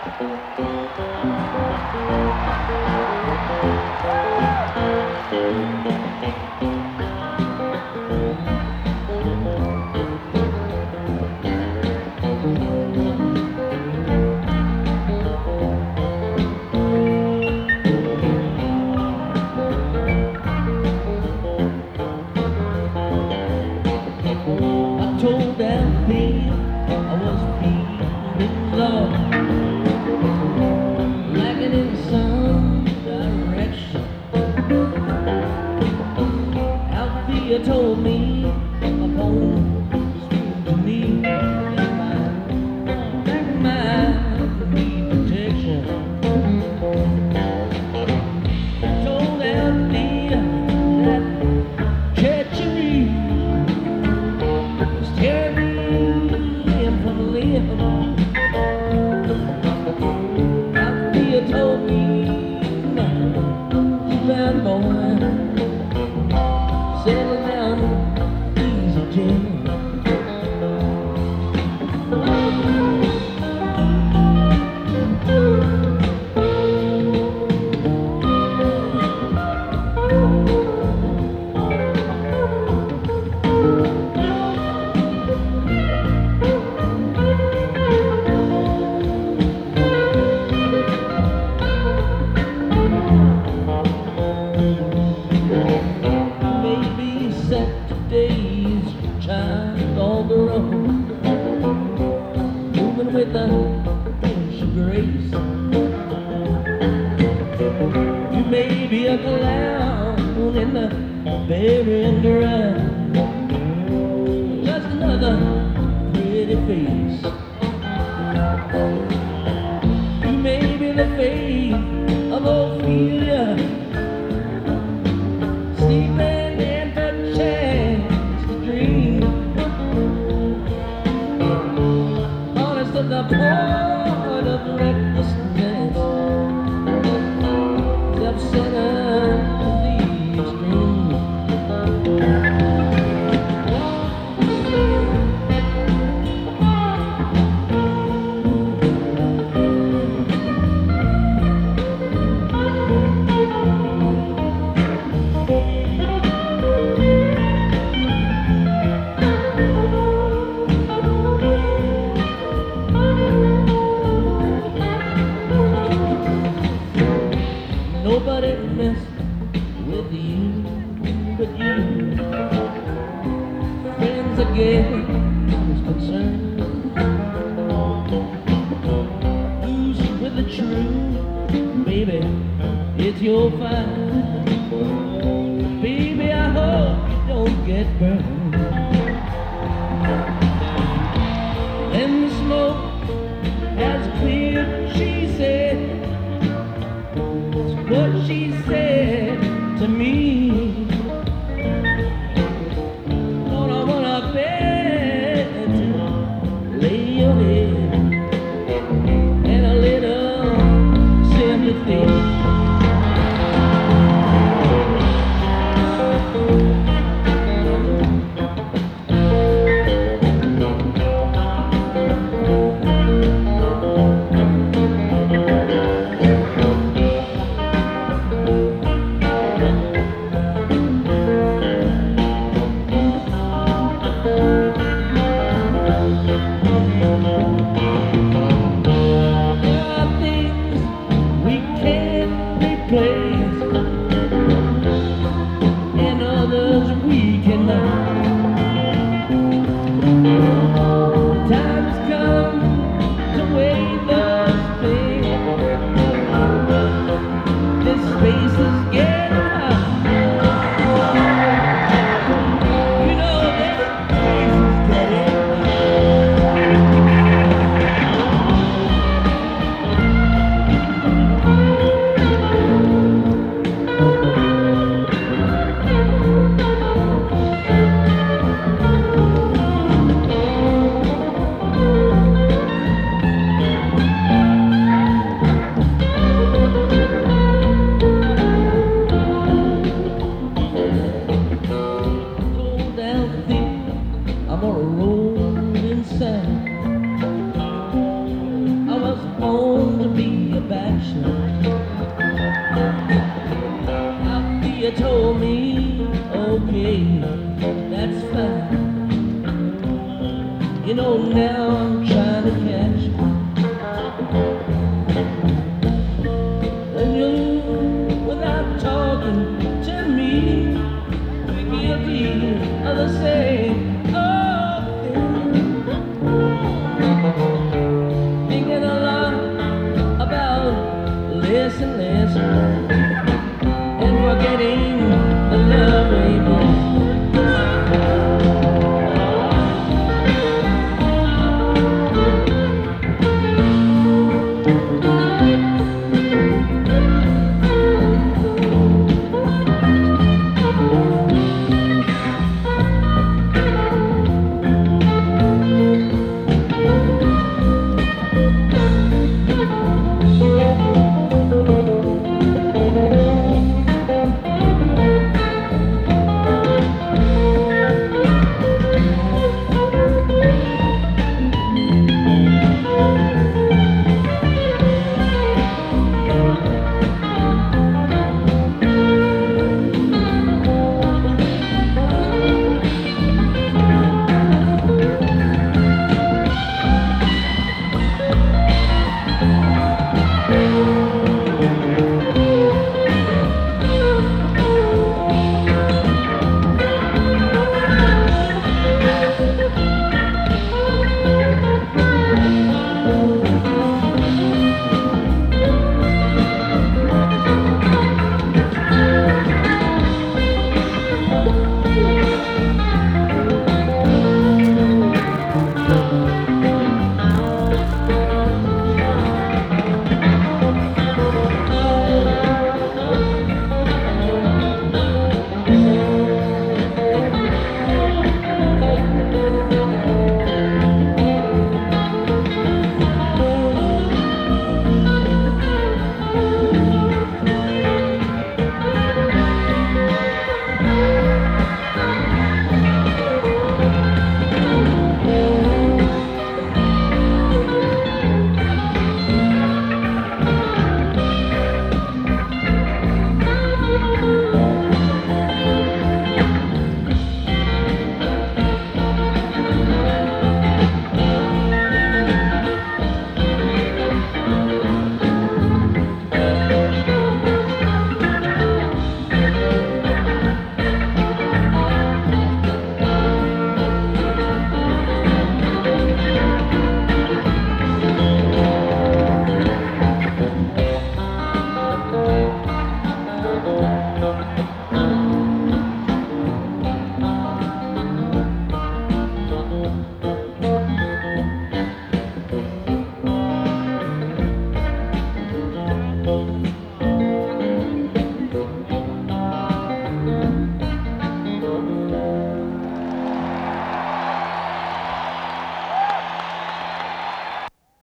I told Althea I was feeling love, lacking in some direction. Althea told me upon speaking to me that my need protection. I told Althea that treachery tear me limb from limb. Althea told me, man boy, settle down, easy Jim. Saturday's child on the road, moving with a inch of grace. You may be a clown in the burying ground, just another pretty face. You may be the face of Ophelia, sleeping the point of recklessness, self-centered the extreme. Nobody messed with you but you. Friends again, I was concerned. Who's with the truth? Baby, it's your find. Baby, I hope you don't get burned. And the smoke has cleared, she said. What she said to me, Lord, I want a bed to lay your head and a little sympathy. And others we cannot. Time's come to weigh those things. This space is getting hot. You know this space is getting I'm on a rolling sand. I was born know now